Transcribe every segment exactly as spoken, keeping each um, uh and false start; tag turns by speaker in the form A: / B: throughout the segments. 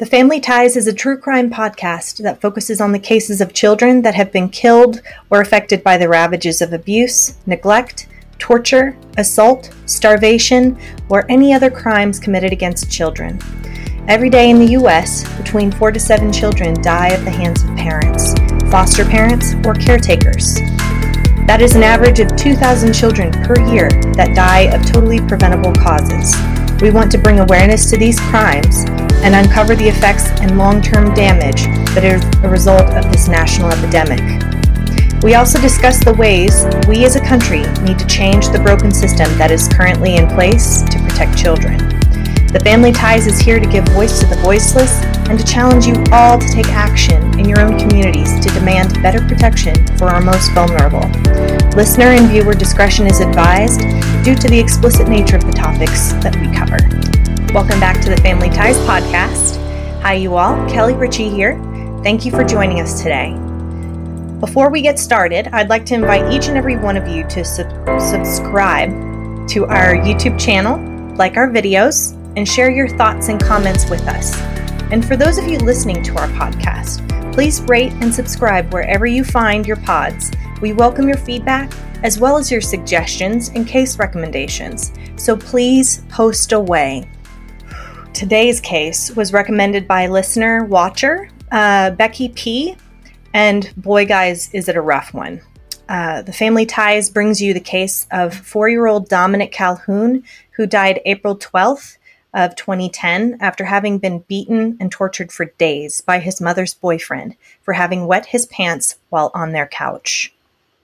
A: The Family Ties is a true crime podcast that focuses on the cases of children that have been killed or affected by the ravages of abuse, neglect, torture, assault, starvation, or any other crimes committed against children. Every day in the U S, between four to seven children die at the hands of parents, foster parents, or caretakers. That is an average of two thousand children per year that die of totally preventable causes. We want to bring awareness to these crimes and uncover the effects and long-term damage that is a result of this national epidemic. We also discuss the ways we as a country need to change the broken system that is currently in place to protect children. The Family Ties is here to give voice to the voiceless and to challenge you all to take action in your own communities to demand better protection for our most vulnerable. Listener and viewer discretion is advised due to the explicit nature of the topics that we cover. Welcome back to the Family Ties podcast. Hi you all, Kelly Ritchie here. Thank you for joining us today. Before we get started, I'd like to invite each and every one of you to sub- subscribe to our YouTube channel, like our videos, and share your thoughts and comments with us. And for those of you listening to our podcast, please rate and subscribe wherever you find your pods. We welcome your feedback as well as your suggestions and case recommendations. So please post away. Today's case was recommended by listener Watcher, uh, Becky P. And boy, guys, is it a rough one. Uh, the Family Ties brings you the case of four-year-old Dominic Calhoun, who died April twelfth of twenty ten after having been beaten and tortured for days by his mother's boyfriend for having wet his pants while on their couch.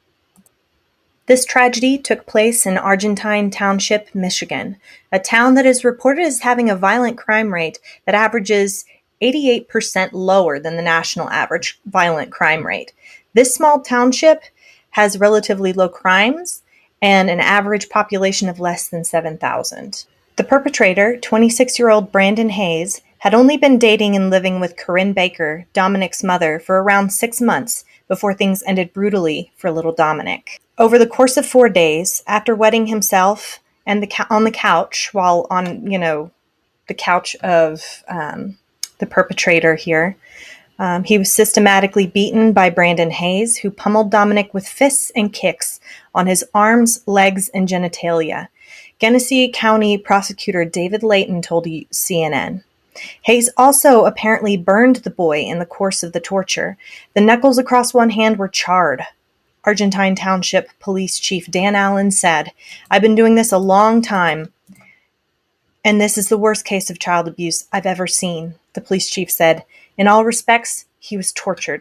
A: This tragedy took place in Argentine Township, Michigan, a town that is reported as having a violent crime rate that averages eighty-eight percent lower than the national average violent crime rate. This small township has relatively low crimes and an average population of less than seven thousand. The perpetrator, twenty-six-year-old Brandon Hayes, had only been dating and living with Corinne Baker, Dominic's mother, for around six months before things ended brutally for little Dominic. Over the course of four days, after wetting himself and the on the couch, while on, you know, the couch of um, the perpetrator here, um, he was systematically beaten by Brandon Hayes, who pummeled Dominic with fists and kicks on his arms, legs, and genitalia. Genesee County Prosecutor David Layton told C N N. Hayes also apparently burned the boy in the course of the torture. The knuckles across one hand were charred. Argentine Township Police Chief Dan Allen said, "I've been doing this a long time, and this is the worst case of child abuse I've ever seen," the police chief said. "In all respects, he was tortured."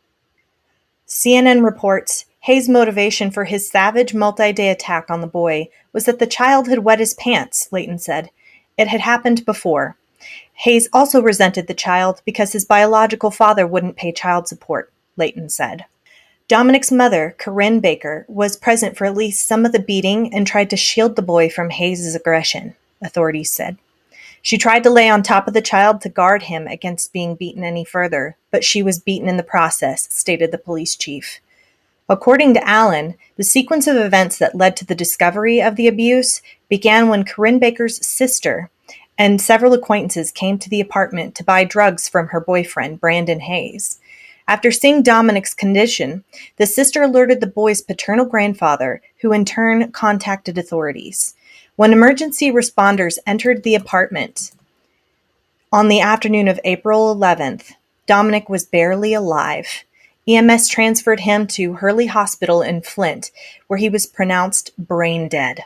A: C N N reports, Hayes' motivation for his savage multi-day attack on the boy was that the child had wet his pants, Layton said. It had happened before. Hayes also resented the child because his biological father wouldn't pay child support, Layton said. Dominic's mother, Corinne Baker, was present for at least some of the beating and tried to shield the boy from Hayes' aggression, authorities said. She tried to lay on top of the child to guard him against being beaten any further, but she was beaten in the process, stated the police chief. According to Allen, the sequence of events that led to the discovery of the abuse began when Corinne Baker's sister and several acquaintances came to the apartment to buy drugs from her boyfriend, Brandon Hayes. After seeing Dominic's condition, the sister alerted the boy's paternal grandfather, who in turn contacted authorities. When emergency responders entered the apartment on the afternoon of April eleventh, Dominic was barely alive. E M S transferred him to Hurley Hospital in Flint, where he was pronounced brain dead.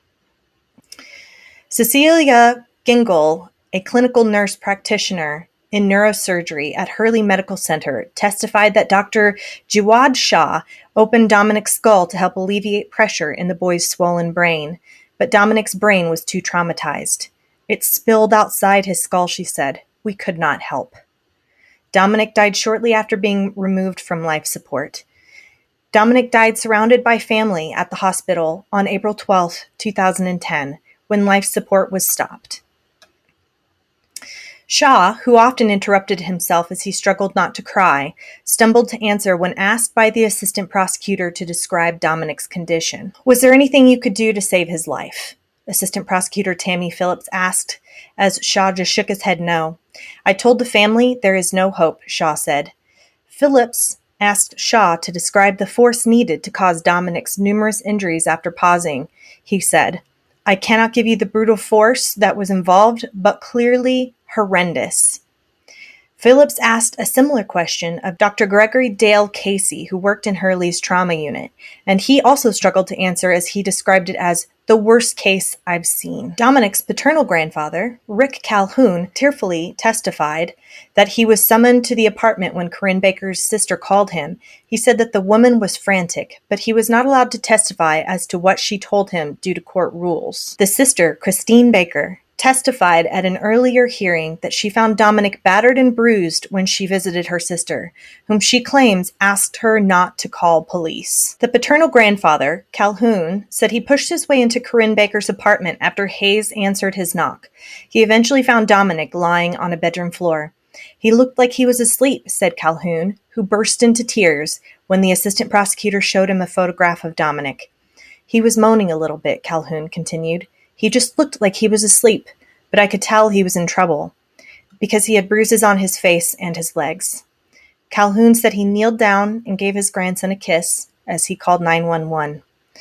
A: Cecilia Gingle, a clinical nurse practitioner in neurosurgery at Hurley Medical Center, testified that Doctor Jawad Shah opened Dominic's skull to help alleviate pressure in the boy's swollen brain, but Dominic's brain was too traumatized. It spilled outside his skull, she said. We could not help. Dominic died shortly after being removed from life support. Dominic died surrounded by family at the hospital on April twelfth, twenty ten, when life support was stopped. Shaw, who often interrupted himself as he struggled not to cry, stumbled to answer when asked by the assistant prosecutor to describe Dominic's condition. Was there anything you could do to save his life? Assistant Prosecutor Tammy Phillips asked, as Shaw just shook his head no. I told the family there is no hope, Shaw said. Phillips asked Shaw to describe the force needed to cause Dominic's numerous injuries after pausing. He said, I cannot give you the brutal force that was involved, but clearly horrendous. Phillips asked a similar question of Doctor Gregory Dale Casey, who worked in Hurley's trauma unit, and he also struggled to answer as he described it as the worst case I've seen. Dominic's paternal grandfather, Rick Calhoun, tearfully testified that he was summoned to the apartment when Corinne Baker's sister called him. He said that the woman was frantic, but he was not allowed to testify as to what she told him due to court rules. The sister, Christine Baker, testified at an earlier hearing that she found Dominic battered and bruised when she visited her sister, whom she claims asked her not to call police. The paternal grandfather, Calhoun, said he pushed his way into Corinne Baker's apartment after Hayes answered his knock. He eventually found Dominic lying on a bedroom floor. He looked like he was asleep, said Calhoun, who burst into tears when the assistant prosecutor showed him a photograph of Dominic. He was moaning a little bit, Calhoun continued. He just looked like he was asleep, but I could tell he was in trouble, because he had bruises on his face and his legs. Calhoun said he kneeled down and gave his grandson a kiss as he called nine one one.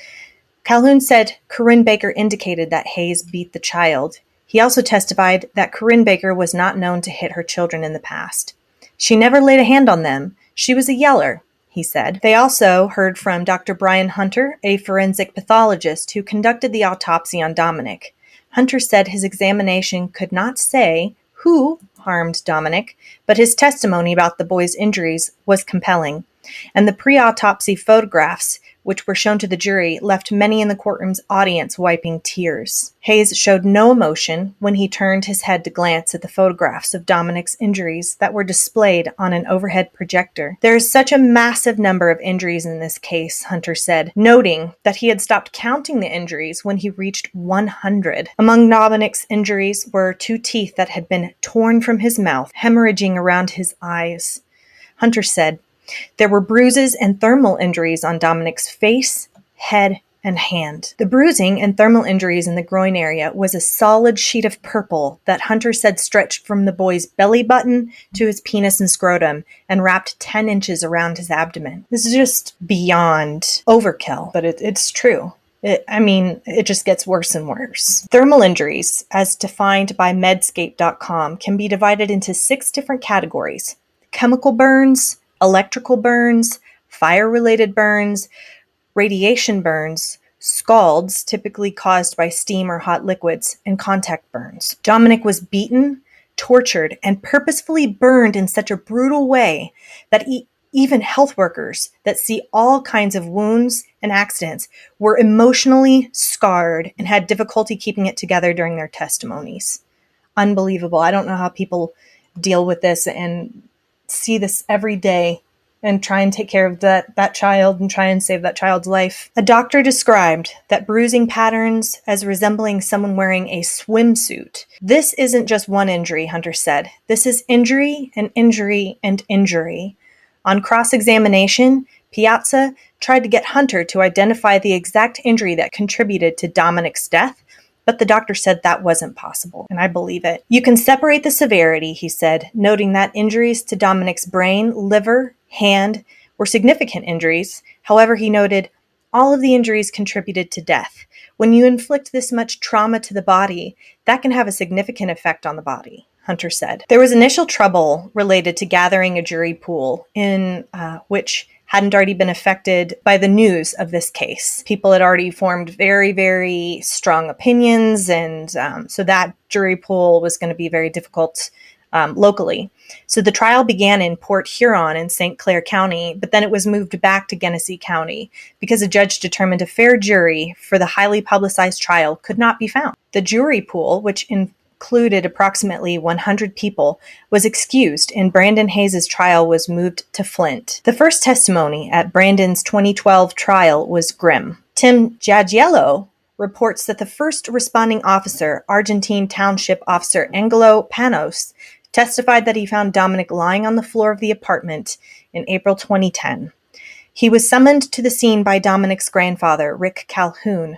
A: Calhoun said Corinne Baker indicated that Hayes beat the child. He also testified that Corinne Baker was not known to hit her children in the past. She never laid a hand on them. She was a yeller, he said. They also heard from Doctor Brian Hunter, a forensic pathologist who conducted the autopsy on Dominic. Hunter said his examination could not say who harmed Dominic, but his testimony about the boy's injuries was compelling, and the pre-autopsy photographs, which were shown to the jury, left many in the courtroom's audience wiping tears. Hayes showed no emotion when he turned his head to glance at the photographs of Dominic's injuries that were displayed on an overhead projector. There is such a massive number of injuries in this case, Hunter said, noting that he had stopped counting the injuries when he reached one hundred. Among Dominic's injuries were two teeth that had been torn from his mouth, hemorrhaging around his eyes. Hunter said, there were bruises and thermal injuries on Dominic's face, head, and hand. The bruising and thermal injuries in the groin area was a solid sheet of purple that Hunter said stretched from the boy's belly button to his penis and scrotum and wrapped ten inches around his abdomen. This is just beyond overkill, but it, it's true. It, I mean, it just gets worse and worse. Thermal injuries, as defined by Medscape dot com, can be divided into six different categories: chemical burns, electrical burns, fire-related burns, radiation burns, scalds, typically caused by steam or hot liquids, and contact burns. Dominic was beaten, tortured, and purposefully burned in such a brutal way that e- even health workers that see all kinds of wounds and accidents were emotionally scarred and had difficulty keeping it together during their testimonies. Unbelievable. I don't know how people deal with this and see this every day and try and take care of that, that child and try and save that child's life. A doctor described that bruising patterns as resembling someone wearing a swimsuit. This isn't just one injury, Hunter said. This is injury and injury and injury. On cross-examination, Piazza tried to get Hunter to identify the exact injury that contributed to Dominic's death, but the doctor said that wasn't possible, and I believe it. You can separate the severity, he said, noting that injuries to Dominic's brain, liver, hand were significant injuries. However, he noted, all of the injuries contributed to death. When you inflict this much trauma to the body, that can have a significant effect on the body, Hunter said. There was initial trouble related to gathering a jury pool in uh, which hadn't already been affected by the news of this case. People had already formed very, very strong opinions, and um, so that jury pool was going to be very difficult um, locally. So the trial began in Port Huron in Saint Clair County, but then it was moved back to Genesee County because a judge determined a fair jury for the highly publicized trial could not be found. The jury pool, which in included approximately one hundred people, was excused and Brandon Hayes' trial was moved to Flint. The first testimony at Brandon's twenty twelve trial was grim. Tim Giagiello reports that the first responding officer, Argentine Township Officer Angelo Panos, testified that he found Dominic lying on the floor of the apartment in April twenty ten. He was summoned to the scene by Dominic's grandfather, Rick Calhoun.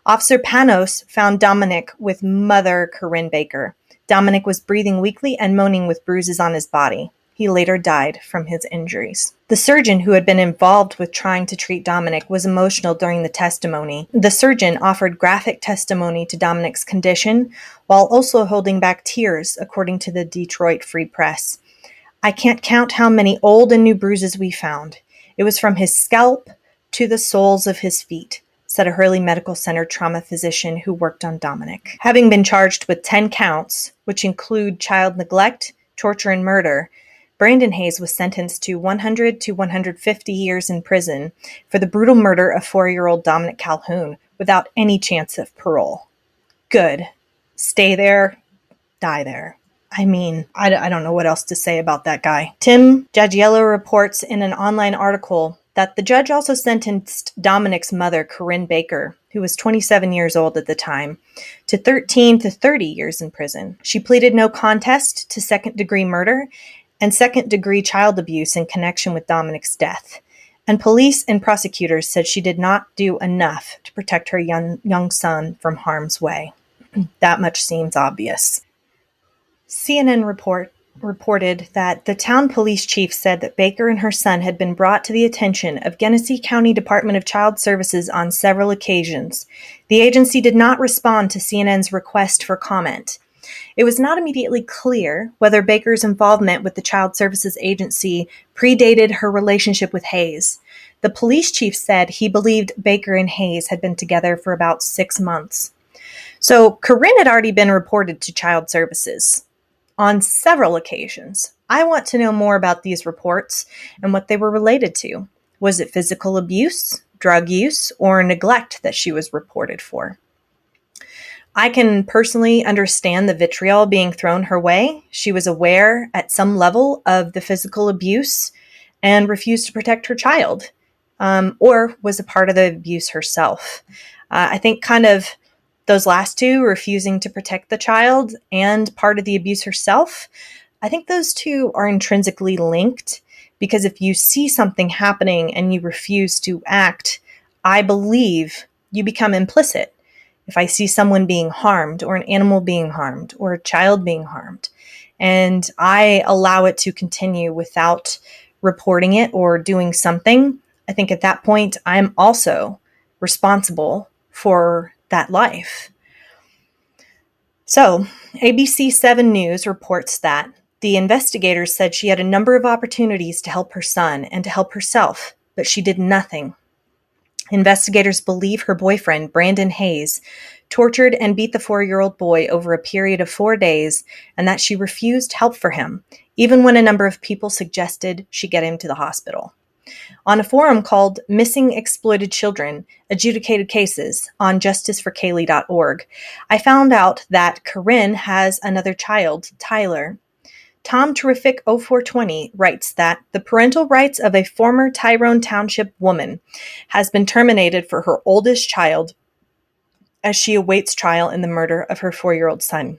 A: Officer Panos found Dominic with mother Corinne Baker. Dominic was breathing weakly and moaning with bruises on his body. He later died from his injuries. The surgeon who had been involved with trying to treat Dominic was emotional during the testimony. The surgeon offered graphic testimony to Dominic's condition while also holding back tears, according to the Detroit Free Press. "I can't count how many old and new bruises we found. It was from his scalp to the soles of his feet," said a Hurley Medical Center trauma physician who worked on Dominic. Having been charged with ten counts, which include child neglect, torture, and murder, Brandon Hayes was sentenced to one hundred to one hundred fifty years in prison for the brutal murder of four-year-old Dominic Calhoun without any chance of parole. Good. Stay there, die there. I mean, I, I don't know what else to say about that guy. Tim Jagiello reports in an online article that the judge also sentenced Dominic's mother, Corinne Baker, who was twenty-seven years old at the time, to thirteen to thirty years in prison. She pleaded no contest to second-degree murder and second-degree child abuse in connection with Dominic's death. And police and prosecutors said she did not do enough to protect her young, young son from harm's way. That much seems obvious. C N N report reported that the town police chief said that Baker and her son had been brought to the attention of Genesee County Department of Child Services on several occasions. The agency did not respond to C N N's request for comment. It was not immediately clear whether Baker's involvement with the Child Services Agency predated her relationship with Hayes. The police chief said he believed Baker and Hayes had been together for about six months. So Corinne had already been reported to Child Services on several occasions. I want to know more about these reports and what they were related to. Was it physical abuse, drug use, or neglect that she was reported for? I can personally understand the vitriol being thrown her way. She was aware at some level of the physical abuse and refused to protect her child, um, or was a part of the abuse herself. Uh, I think kind of those last two, refusing to protect the child and part of the abuse herself, I think those two are intrinsically linked, because if you see something happening and you refuse to act, I believe you become implicit. If I see someone being harmed, or an animal being harmed, or a child being harmed, and I allow it to continue without reporting it or doing something, I think at that point I'm also responsible for that life. So, A B C seven News reports that the investigators said she had a number of opportunities to help her son and to help herself, but she did nothing. Investigators believe her boyfriend, Brandon Hayes, tortured and beat the four-year-old boy over a period of four days, and that she refused help for him, even when a number of people suggested she get him to the hospital. On a forum called Missing Exploited Children, Adjudicated Cases on justice for kaylee dot org, I found out that Corinne has another child, Tyler. Tom Terrific oh four twenty writes that the parental rights of a former Tyrone Township woman has been terminated for her oldest child as she awaits trial in the murder of her four-year-old son.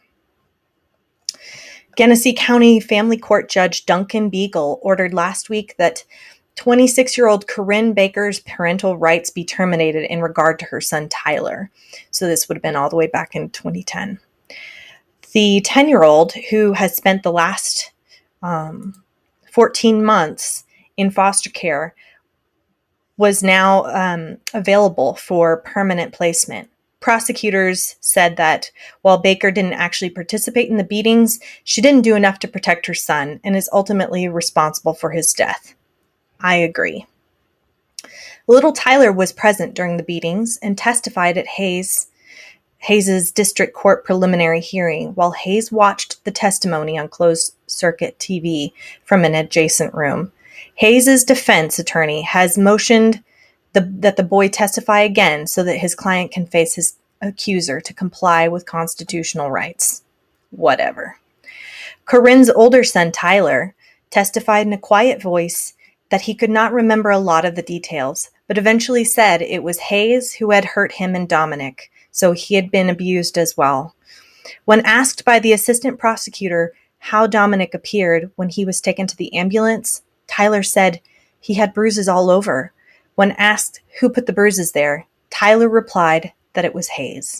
A: Genesee County Family Court Judge Duncan Beagle ordered last week that twenty-six-year-old Corinne Baker's parental rights be terminated in regard to her son Tyler. So this would have been all the way back in twenty ten. The ten-year-old, who has spent the last um, fourteen months in foster care, was now um, available for permanent placement. Prosecutors said that while Baker didn't actually participate in the beatings, she didn't do enough to protect her son and is ultimately responsible for his death. I agree. Little Tyler was present during the beatings and testified at Hayes Hayes's district court preliminary hearing, while Hayes watched the testimony on closed-circuit T V from an adjacent room. Hayes's defense attorney has motioned the, that the boy testify again so that his client can face his accuser to comply with constitutional rights. Whatever. Corinne's older son, Tyler, testified in a quiet voice that he could not remember a lot of the details, but eventually said it was Hayes who had hurt him and Dominic, so he had been abused as well. When asked by the assistant prosecutor how Dominic appeared when he was taken to the ambulance, Tyler said he had bruises all over. When asked who put the bruises there, Tyler replied that it was Hayes.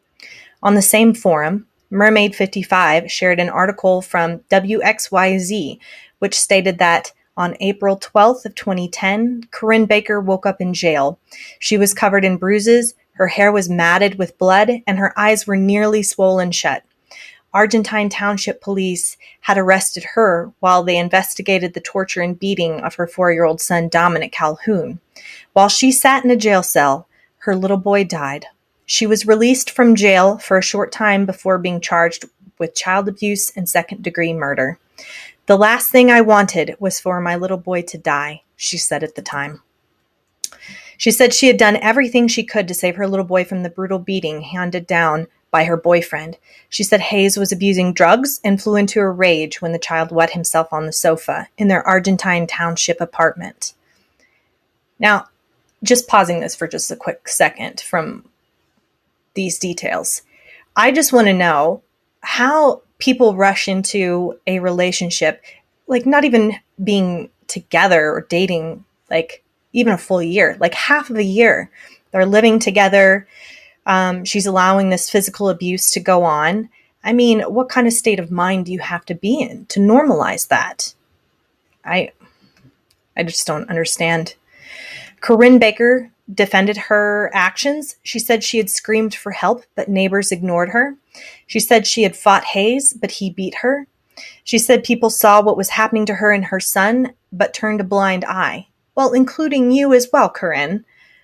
A: On the same forum, Mermaid fifty-five shared an article from W X Y Z, which stated that on April twelfth of twenty ten, Corinne Baker woke up in jail. She was covered in bruises, her hair was matted with blood, and her eyes were nearly swollen shut. Argentine Township Police had arrested her while they investigated the torture and beating of her four-year-old son, Dominic Calhoun. While she sat in a jail cell, her little boy died. She was released from jail for a short time before being charged with child abuse and second-degree murder. "The last thing I wanted was for my little boy to die," she said at the time. She said she had done everything she could to save her little boy from the brutal beating handed down by her boyfriend. She said Hayes was abusing drugs and flew into a rage when the child wet himself on the sofa in their Argentine Township apartment. Now, just pausing this for just a quick second from these details, I just want to know how people rush into a relationship, like not even being together or dating, like even a full year, like half of a year. They're living together. Um, she's allowing this physical abuse to go on. I mean, what kind of state of mind do you have to be in to normalize that? I, I just don't understand. Corinne Baker defended her actions. She said she had screamed for help, but neighbors ignored her. She said she had fought Hayes, but he beat her. She said people saw what was happening to her and her son, but turned a blind eye. Well, including you as well, Corinne.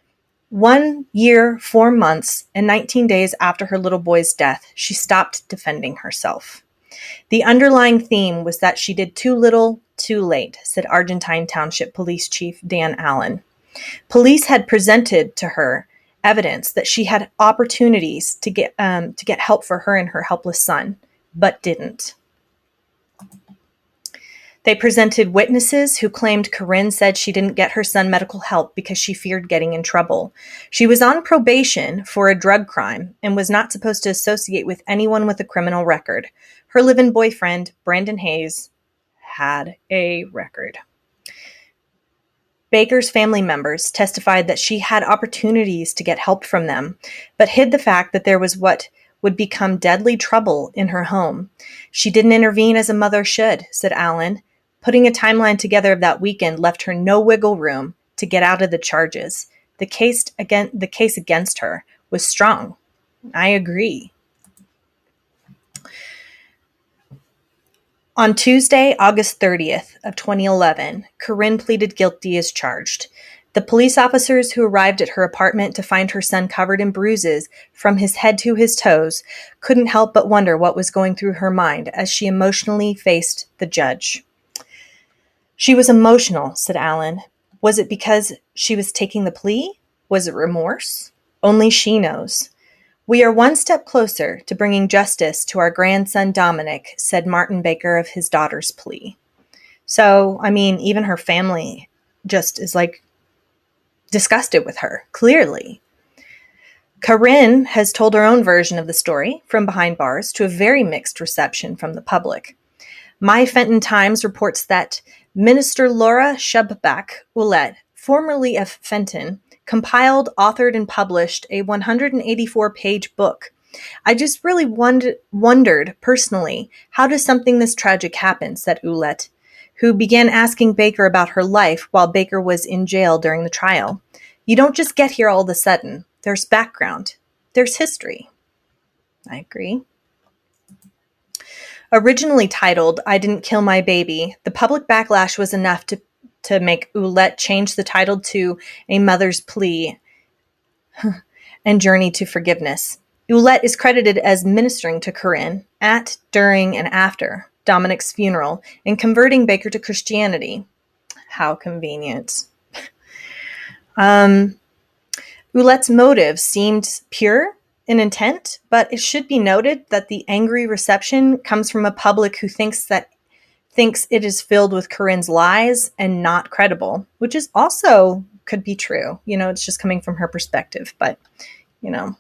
A: One year, four months, and nineteen days after her little boy's death, she stopped defending herself. The underlying theme was that she did too little, too late, said Argentine Township Police Chief Dan Allen. Police had presented to her evidence that she had opportunities to get um, to get help for her and her helpless son, but didn't. They presented witnesses who claimed Corinne said she didn't get her son medical help because she feared getting in trouble. She was on probation for a drug crime and was not supposed to associate with anyone with a criminal record. Her live-in boyfriend, Brandon Hayes, had a record. Baker's family members testified that she had opportunities to get help from them, but hid the fact that there was what would become deadly trouble in her home. She didn't intervene as a mother should, said Allen. Putting a timeline together of that weekend left her no wiggle room to get out of the charges. The case again, the case against her was strong. I agree. On Tuesday, August thirtieth of twenty eleven, Corinne pleaded guilty as charged. The police officers who arrived at her apartment to find her son covered in bruises from his head to his toes couldn't help but wonder what was going through her mind as she emotionally faced the judge. She was emotional, said Allen. Was it because she was taking the plea? Was it remorse? Only she knows. We are one step closer to bringing justice to our grandson Dominic, said Martin Baker of his daughter's plea. So, I mean, even her family just is like disgusted with her, clearly. Corinne has told her own version of the story from behind bars to a very mixed reception from the public. My Fenton Times reports that Minister Laura Shubback Ouellette, formerly of Fenton, compiled, authored, and published a one hundred eighty-four page book. I just really wondered, wondered personally, how does something this tragic happen, said Ouellette, who began asking Baker about her life while Baker was in jail during the trial. You don't just get here all of a sudden. There's background. There's history. I agree. Originally titled, I Didn't Kill My Baby, the public backlash was enough to, to make Ouellette change the title to A Mother's Plea and Journey to Forgiveness. Ouellette is credited as ministering to Corinne at, during, and after Dominic's funeral and converting Baker to Christianity. How convenient. um, Ouellette's motive seemed pure in intent, but it should be noted that the angry reception comes from a public who thinks that thinks it is filled with Corinne's lies and not credible, which is also could be true. You know, it's just coming from her perspective, but you know,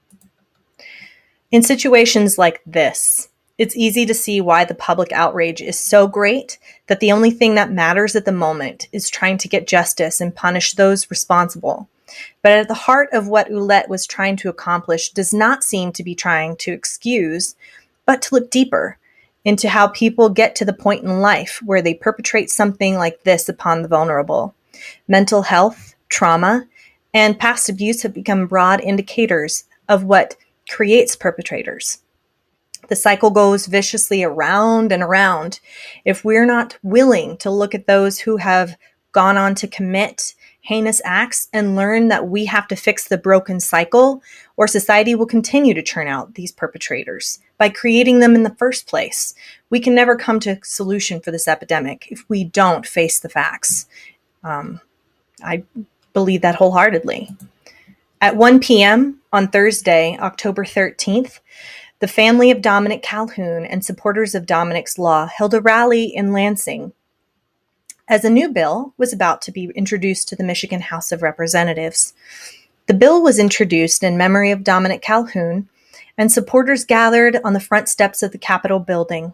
A: in situations like this, it's easy to see why the public outrage is so great that the only thing that matters at the moment is trying to get justice and punish those responsible. But at the heart of what Ouellette was trying to accomplish does not seem to be trying to excuse, but to look deeper into how people get to the point in life where they perpetrate something like this upon the vulnerable. Mental health, trauma, and past abuse have become broad indicators of what creates perpetrators. The cycle goes viciously around and around. If we're not willing to look at those who have gone on to commit heinous acts and learn that we have to fix the broken cycle, or society will continue to churn out these perpetrators by creating them in the first place. We can never come to a solution for this epidemic if we don't face the facts. Um, I believe that wholeheartedly. At one p.m. on Thursday, October thirteenth, the family of Dominic Calhoun and supporters of Dominic's Law held a rally in Lansing as a new bill was about to be introduced to the Michigan House of Representatives. The bill was introduced in memory of Dominic Calhoun, and supporters gathered on the front steps of the Capitol building.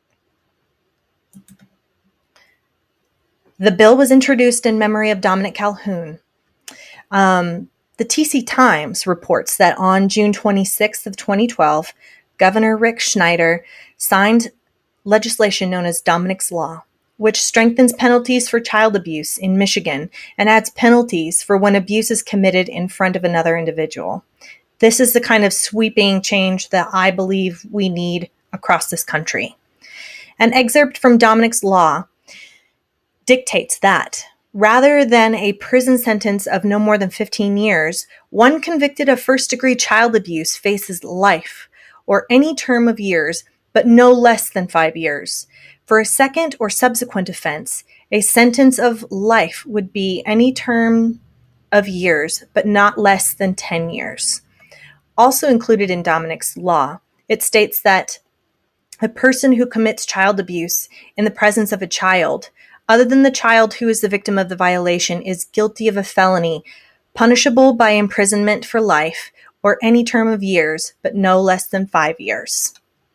A: The bill was introduced in memory of Dominic Calhoun. Um, the T C Times reports that on June twenty-sixth of twenty twelve, Governor Rick Schneider signed legislation known as Dominic's Law, which strengthens penalties for child abuse in Michigan and adds penalties for when abuse is committed in front of another individual. This is the kind of sweeping change that I believe we need across this country. An excerpt from Dominic's Law dictates that rather than a prison sentence of no more than fifteen years, one convicted of first-degree child abuse faces life or any term of years, but no less than five years. For a second or subsequent offense, a sentence of life would be any term of years, but not less than ten years. Also included in Dominic's Law, it states that a person who commits child abuse in the presence of a child, other than the child who is the victim of the violation, is guilty of a felony, punishable by imprisonment for life or any term of years, but no less than five years.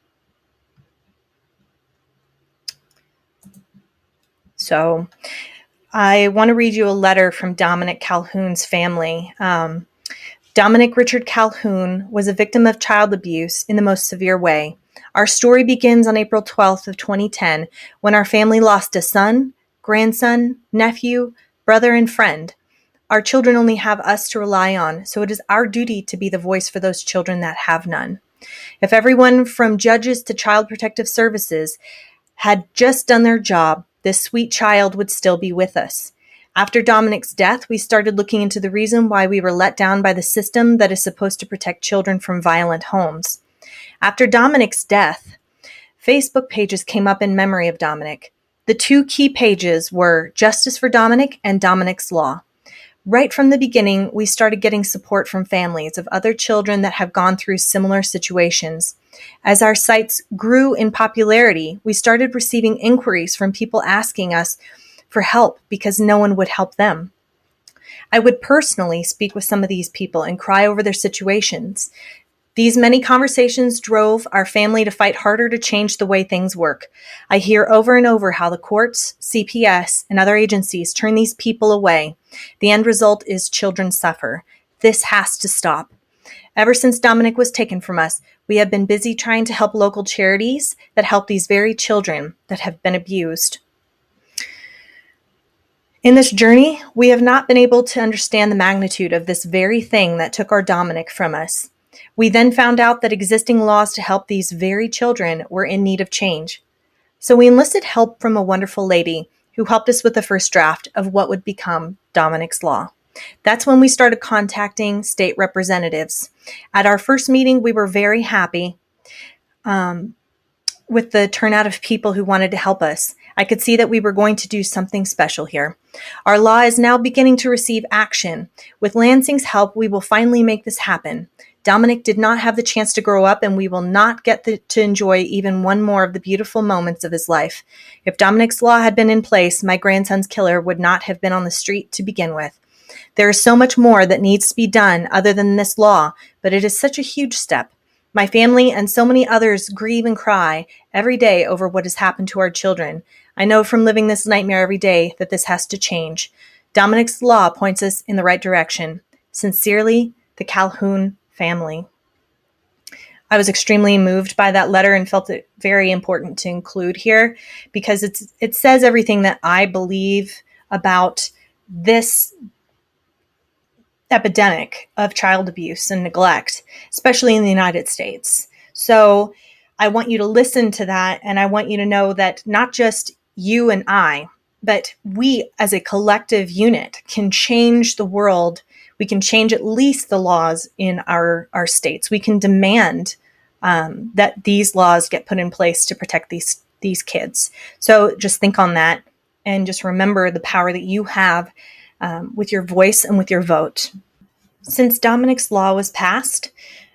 A: So I want to read you a letter from Dominic Calhoun's family. Um, Dominic Richard Calhoun was a victim of child abuse in the most severe way. Our story begins on April twelfth of twenty ten, when our family lost a son, grandson, nephew, brother, and friend. Our children only have us to rely on, so it is our duty to be the voice for those children that have none. If everyone from judges to Child Protective Services had just done their job, this sweet child would still be with us. After Dominic's death, we started looking into the reason why we were let down by the system that is supposed to protect children from violent homes. After Dominic's death, Facebook pages came up in memory of Dominic. The two key pages were Justice for Dominic and Dominic's Law. Right from the beginning, we started getting support from families of other children that have gone through similar situations. As our sites grew in popularity, we started receiving inquiries from people asking us for help because no one would help them. I would personally speak with some of these people and cry over their situations. These many conversations drove our family to fight harder to change the way things work. I hear over and over how the courts, C P S, and other agencies turn these people away. The end result is children suffer. This has to stop. Ever since Dominic was taken from us, we have been busy trying to help local charities that help these very children that have been abused. In this journey, we have not been able to understand the magnitude of this very thing that took our Dominic from us. We then found out that existing laws to help these very children were in need of change. So we enlisted help from a wonderful lady who helped us with the first draft of what would become Dominic's Law. That's when we started contacting state representatives. At our first meeting, we were very happy um, with the turnout of people who wanted to help us. I could see that we were going to do something special here. Our law is now beginning to receive action. With Lansing's help, we will finally make this happen. Dominic did not have the chance to grow up, and we will not get the, to enjoy even one more of the beautiful moments of his life. If Dominic's Law had been in place, my grandson's killer would not have been on the street to begin with. There is so much more that needs to be done other than this law, but it is such a huge step. My family and so many others grieve and cry every day over what has happened to our children. I know from living this nightmare every day that this has to change. Dominic's law points us in the right direction. Sincerely, the Calhoun family. I was extremely moved by that letter and felt it very important to include here because it's it says everything that I believe about this epidemic of child abuse and neglect, especially in the United States. So I want you to listen to that, and I want you to know that not just you and I, but we as a collective unit can change the world. We can change at least the laws in our, our states. We can demand um, that these laws get put in place to protect these these kids. So just think on that and just remember the power that you have um, with your voice and with your vote. Since Dominic's law was passed,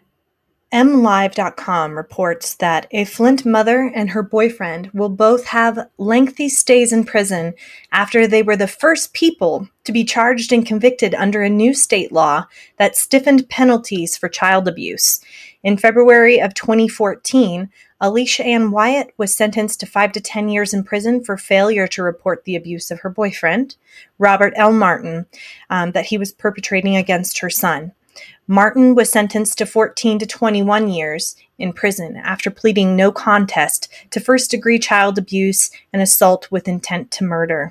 A: M Live dot com reports that a Flint mother and her boyfriend will both have lengthy stays in prison after they were the first people to be charged and convicted under a new state law that stiffened penalties for child abuse. In February of twenty fourteen, Alicia Ann Wyatt was sentenced to five to ten years in prison for failure to report the abuse of her boyfriend, Robert L. Martin, um, that he was perpetrating against her son. Martin was sentenced to fourteen to twenty-one years in prison after pleading no contest to first-degree child abuse and assault with intent to murder.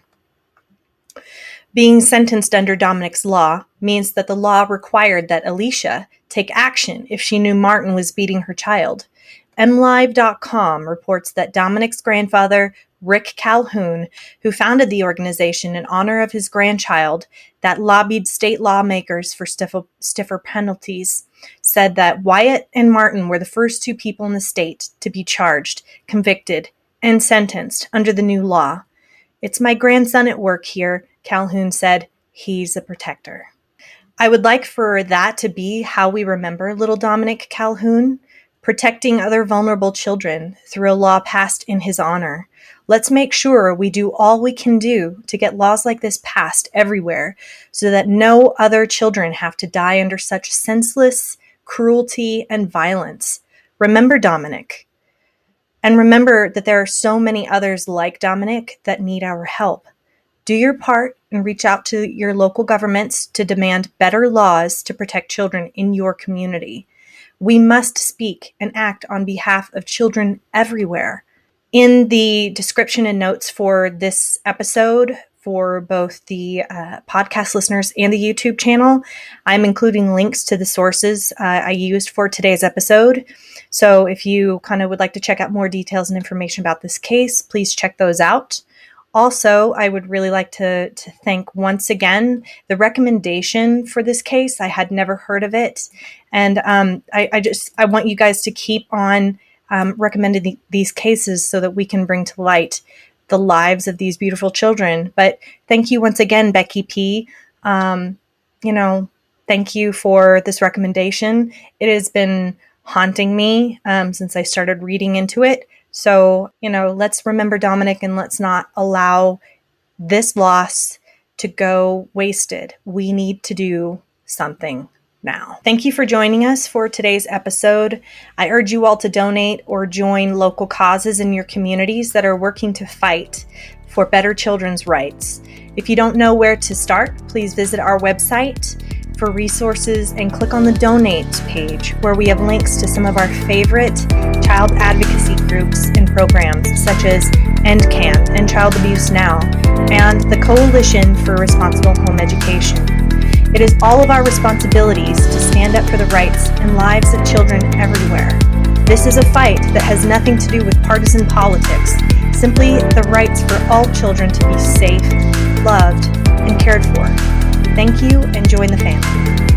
A: Being sentenced under Dominic's law means that the law required that Alicia take action if she knew Martin was beating her child. M Live dot com reports that Dominic's grandfather, Rick Calhoun, who founded the organization in honor of his grandchild that lobbied state lawmakers for stiffer, stiffer penalties, said that Wyatt and Martin were the first two people in the state to be charged, convicted, and sentenced under the new law. "It's my grandson at work here," Calhoun said. "He's a protector." I would like for that to be how we remember little Dominic Calhoun, protecting other vulnerable children through a law passed in his honor. Let's make sure we do all we can do to get laws like this passed everywhere so that no other children have to die under such senseless cruelty and violence. Remember Dominic. And remember that there are so many others like Dominic that need our help. Do your part and reach out to your local governments to demand better laws to protect children in your community. We must speak and act on behalf of children everywhere. In the description and notes for this episode, for both the uh, podcast listeners and the YouTube channel, I'm including links to the sources uh, I used for today's episode. So if you kind of would like to check out more details and information about this case, please check those out. Also, I would really like to, to thank once again the recommendation for this case. I had never heard of it. And um, I, I just I want you guys to keep on um, recommending the, these cases so that we can bring to light the lives of these beautiful children. But thank you once again, Becky P. Um, you know, thank you for this recommendation. It has been haunting me um, since I started reading into it. So, you know, let's remember Dominic and let's not allow this loss to go wasted. We need to do something now. Thank you for joining us for today's episode. I urge you all to donate or join local causes in your communities that are working to fight for better children's rights. If you don't know where to start, please visit our website for resources and click on the donate page where we have links to some of our favorite child advocacy groups and programs such as EndCan and Child Abuse Now and the Coalition for Responsible Home Education. It is all of our responsibilities to stand up for the rights and lives of children everywhere. This is a fight that has nothing to do with partisan politics, simply the rights for all children to be safe, loved, and cared for. Thank you and join the family.